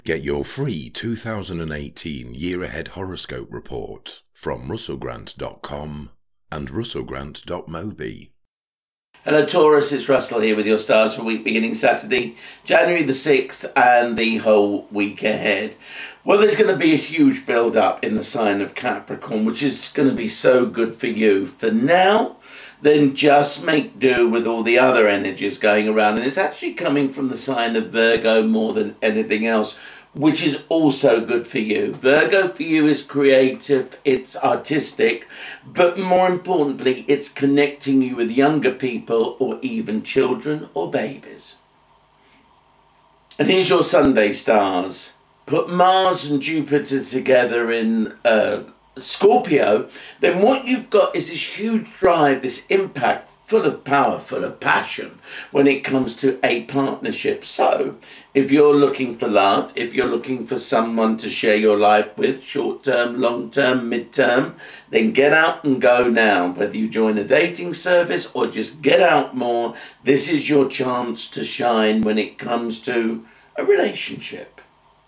Get your free 2018 Year Ahead Horoscope Report from russellgrant.com and russellgrant.mobi. Hello Taurus, it's Russell here with your stars for week beginning Saturday, January the 6th and the whole week ahead. Well, there's going to be a huge build-up in the sign of Capricorn, which is going to be so good for you. For now, then just make do with all the other energies going around. And it's actually coming from the sign of Virgo more than anything else, which is also good for you. Virgo for you is creative, it's artistic, but more importantly, it's connecting you with younger people or even children or babies. And here's your Sunday stars. Put Mars and Jupiter together in Scorpio, then what you've got is this huge drive, this impact, full of power, full of passion when it comes to a partnership. So if you're looking for love, if you're looking for someone to share your life with, short-term, long-term, mid-term, then get out and go now. Whether you join a dating service or just get out more, this is your chance to shine when it comes to a relationship.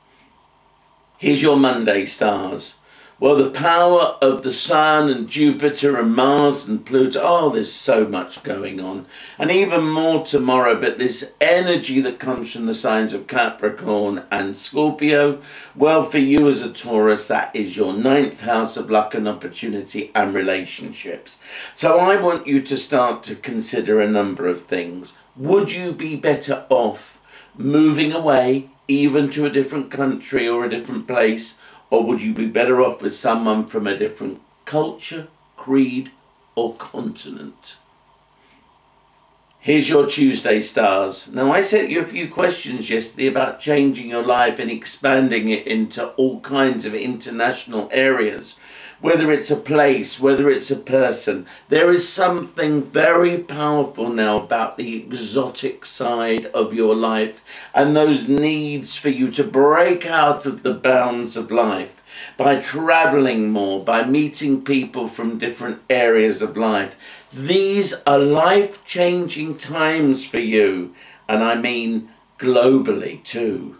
Here's your Monday stars. Well, the power of the Sun and Jupiter and Mars and Pluto, oh, there's so much going on. And even more tomorrow, but this energy that comes from the signs of Capricorn and Scorpio, well, for you as a Taurus, that is your 9th house of luck and opportunity and relationships. So I want you to start to consider a number of things. Would you be better off moving away, even to a different country or a different place? Or would you be better off with someone from a different culture, creed, or continent? Here's your Tuesday stars. Now, I sent you a few questions yesterday about changing your life and expanding it into all kinds of international areas. Whether it's a place, whether it's a person, there is something very powerful now about the exotic side of your life and those needs for you to break out of the bounds of life by traveling more, by meeting people from different areas of life. These are life-changing times for you, and I mean globally too.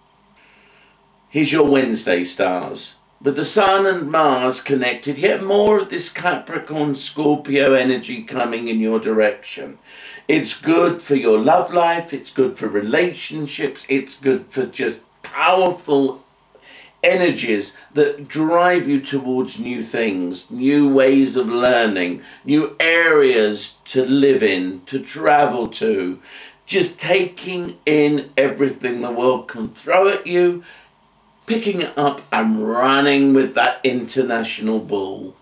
Here's your Wednesday stars. With the Sun and Mars connected, yet more of this Capricorn Scorpio energy coming in your direction. It's good for your love life, it's good for relationships, it's good for just powerful energies that drive you towards new things, new ways of learning, new areas to live in, to travel to, just taking in everything the world can throw at you, picking it up and running with that international ball.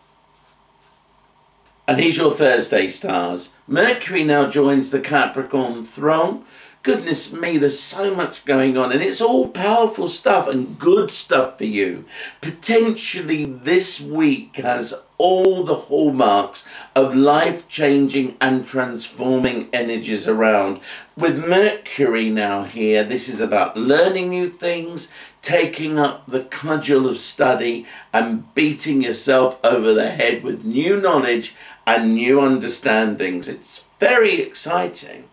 And here's your Thursday stars. Mercury now joins the Capricorn throne. Goodness me, there's so much going on, and it's all powerful stuff and good stuff for you. Potentially this week has all the hallmarks of life-changing and transforming energies around. With Mercury now here, this is about learning new things, taking up the cudgel of study and beating yourself over the head with new knowledge and new understandings. It's very exciting.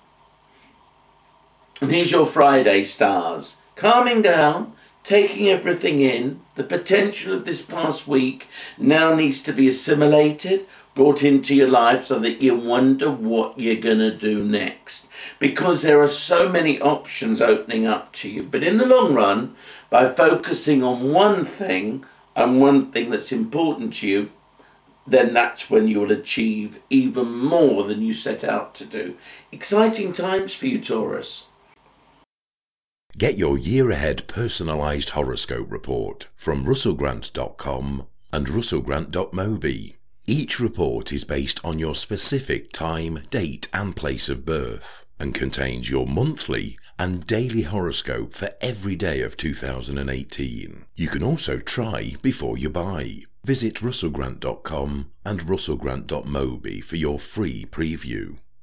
And here's your Friday stars. Calming down, taking everything in, the potential of this past week now needs to be assimilated, brought into your life so that you wonder what you're going to do next. Because there are so many options opening up to you. But in the long run, by focusing on one thing and one thing that's important to you, then that's when you will achieve even more than you set out to do. Exciting times for you, Taurus. Get your Year Ahead personalised horoscope report from russellgrant.com and russellgrant.mobi. Each report is based on your specific time, date and place of birth and contains your monthly and daily horoscope for every day of 2018. You can also try before you buy. Visit russellgrant.com and russellgrant.mobi for your free preview.